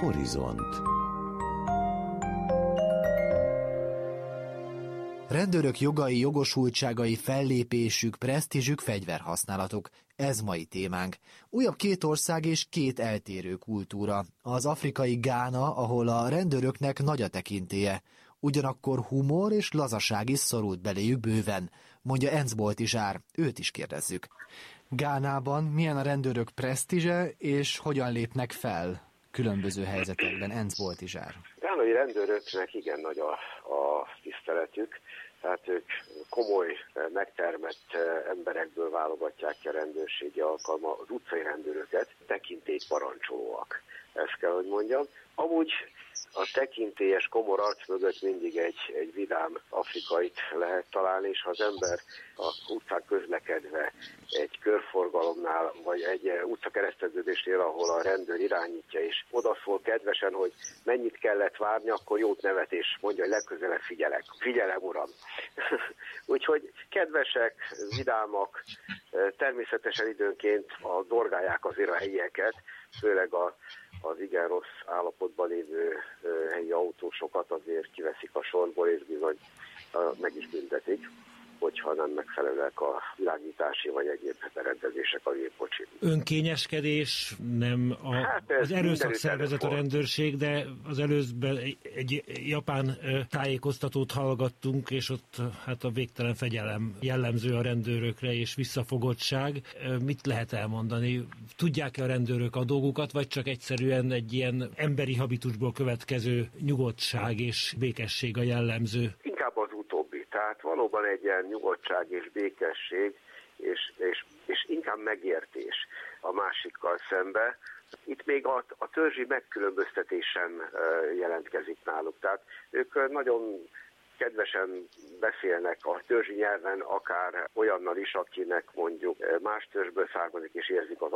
Horizont. Rendőrök jogai, jogosultságai, fellépésük, presztízsük, fegyverhasználatuk. Ez mai témánk. Újabb két ország és két eltérő kultúra. Az afrikai Gána, ahol a rendőröknek nagy a tekintélye. Ugyanakkor humor és lazaság is szorult beléjük bőven, mondja Enz Boltizsár, őt is kérdezzük. Gánában milyen a rendőrök presztízse, és hogyan lépnek fel különböző helyzetekben, Enz Boltizsár? Gánai rendőröknek igen nagy a tiszteletük, tehát ők komoly, megtermett emberekből válogatják ki a rendőrségi alkalma az utcai rendőröket, tekintélyparancsolóak, ezt kell, hogy mondjam. Amúgy a tekintélyes, komor arc mögött mindig egy vidám afrikait lehet találni, és ha az ember az utcán közlekedve egy körforgalomnál, vagy egy utcakereszteződésnél, ahol a rendőr irányítja, és odaszól kedvesen, hogy mennyit kellett várni, akkor jót nevet, és mondja, hogy legközelebb figyelek. Figyelem, uram! Úgyhogy kedvesek, vidámak, természetesen időnként dorgálják azért a helyieket, főleg az igen rossz állapotban lévő helyi autósokat azért kiveszik a sorból, és bizony meg is büntetik, hogyha nem megfelelőek a világítási vagy egyéb berendezések a gépkocsin. Önkényeskedés, nem az erőszakszervezet a rendőrség, de az előzben egy japán tájékoztatót hallgattunk, és ott hát a végtelen fegyelem jellemző a rendőrökre, és visszafogottság. Mit lehet elmondani? Tudják-e a rendőrök a dolgukat, vagy csak egyszerűen egy ilyen emberi habitusból következő nyugodtság és békesség a jellemző? Inkább az utóbbi. Tehát valóban egy ilyen nyugodtság és békesség, és inkább megértés a másikkal szembe. Itt még a törzsi megkülönböztetés sem jelentkezik náluk. Tehát ők nagyon kedvesen beszélnek a törzsi nyelven, akár olyannal is, akinek mondjuk más törzsből származik, és érzik az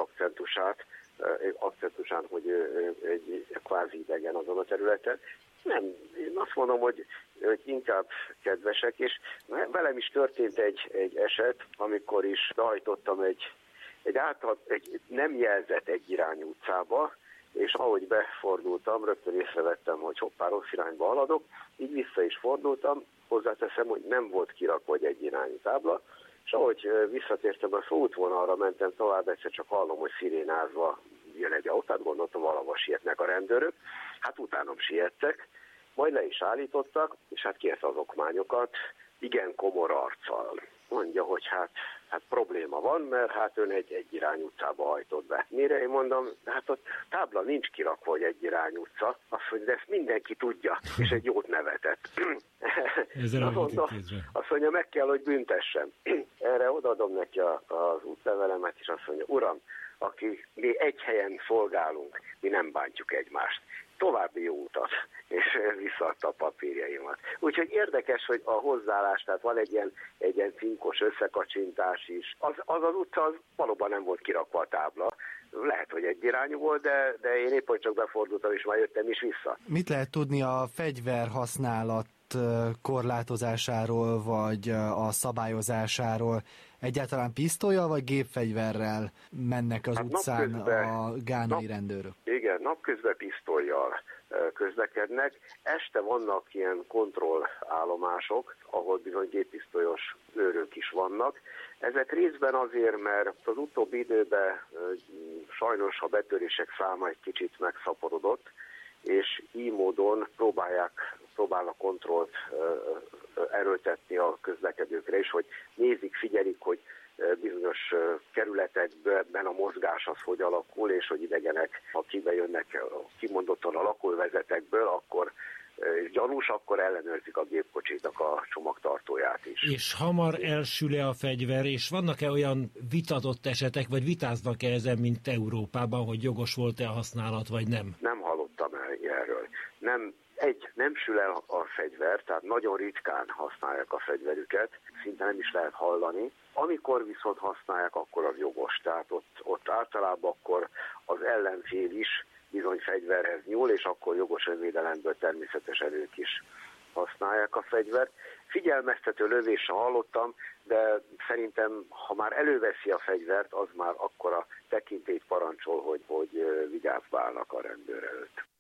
akcentusán, hogy egy kvázi idegen azon a területen. Nem, én azt mondom, hogy inkább kedvesek, és velem is történt egy eset, amikor is behajtottam egy nem jelzett egyirányú utcába, és ahogy befordultam, rögtön észrevettem, hogy hoppá, rossz irányba haladok, így vissza is fordultam, hozzáteszem, hogy nem volt kirakva egy egyirányú tábla, és ahogy visszatértem a főútvonalra, mentem tovább, egyszer csak hallom, hogy szirénázva jön egy autó, gondoltam, valahol sietnek a rendőrök, hát utánam siettek, majd le is állítottak, és hát kérte az okmányokat, igen komor arccal. Mondja, hogy hát probléma van, mert hát ön egy irányú utcába hajtott be. Mire én mondom, hát ott tábla nincs kirakva, hogy egy irányú utca. Azt mondja, de ezt mindenki tudja, és egy jót nevetett. Azt mondja, meg kell, hogy büntessem. Erre odaadom neki az útlevelemet, és azt mondja, uram, mi egy helyen szolgálunk, mi nem bántjuk egymást. További jó utat, és visszaadta a papírjaimat. Úgyhogy érdekes, hogy a hozzáállás, tehát van egy ilyen cinkos összekacsintás is. Az utca az valóban nem volt kirakva a tábla. Lehet, hogy egyirányú volt, de én épp hogy csak befordultam, és már jöttem is vissza. Mit lehet tudni a fegyverhasználat korlátozásáról, vagy a szabályozásáról? Egyáltalán pisztollyal vagy gépfegyverrel mennek az utcán a gánai rendőrök? Igen, napközben pisztollyal közlekednek. Este vannak ilyen kontrollállomások, ahol bizony géppisztolyos őrök is vannak. Ezek részben azért, mert az utóbbi időben sajnos a betörések száma egy kicsit megszaporodott, és így módon próbálnak kontrollt erőltetni a közlekedőkre is, hogy nézik, figyelik, hogy bizonyos kerületekben a mozgás az hogy alakul, és hogy idegenek, ha kibejönnek kimondottan a lakóvezetekből, akkor gyanús, akkor ellenőrzik a gépkocsinak a csomagtartóját is. És hamar elsül-e a fegyver, és vannak-e olyan vitatott esetek, vagy vitáznak-e ezen, mint Európában, hogy jogos volt-e a használat, vagy nem? Nem hallottam erről. Nem sül el a fegyver, tehát nagyon ritkán használják a fegyverüket, szinte nem is lehet hallani. Amikor viszont használják, akkor az jogos. Tehát ott általában akkor az ellenfél is bizony fegyverhez nyúl, és akkor jogos önvédelemből természetesen ők is használják a fegyvert. Figyelmeztető lövésre hallottam, de szerintem, ha már előveszi a fegyvert, az már akkora tekintélyt parancsol, hogy vigyázva állnak a rendőr előtt.